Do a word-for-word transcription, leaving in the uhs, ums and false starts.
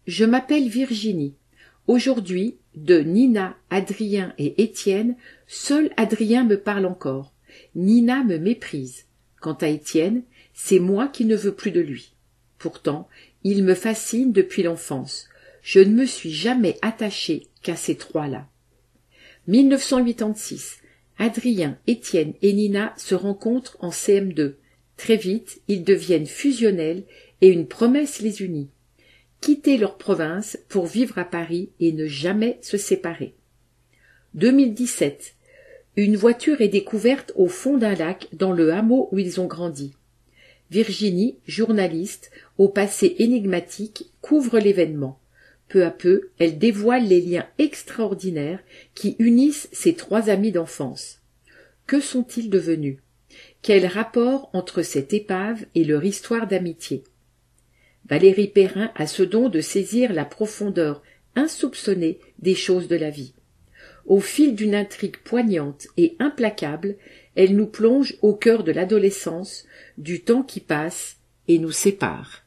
Je m'appelle Virginie. Aujourd'hui, de Nina, Adrien et Étienne, seul Adrien me parle encore. Nina me méprise. Quant à Étienne, c'est moi qui ne veux plus de lui. Pourtant, il me fascine depuis l'enfance. Je ne me suis jamais attachée qu'à ces trois-là. mille neuf cent quatre-vingt-six. Adrien, Étienne et Nina se rencontrent en C M deux. Très vite, ils deviennent fusionnels et une promesse les unit. Quitter leur province pour vivre à Paris et ne jamais se séparer. deux mille dix-sept. Une voiture est découverte au fond d'un lac dans le hameau où ils ont grandi. Virginie, journaliste, au passé énigmatique, couvre l'événement. Peu à peu, elle dévoile les liens extraordinaires qui unissent ces trois amis d'enfance. Que sont-ils devenus? Quel rapport entre cette épave et leur histoire d'amitié? Valérie Perrin a ce don de saisir la profondeur insoupçonnée des choses de la vie. Au fil d'une intrigue poignante et implacable, elle nous plonge au cœur de l'adolescence, du temps qui passe et nous sépare.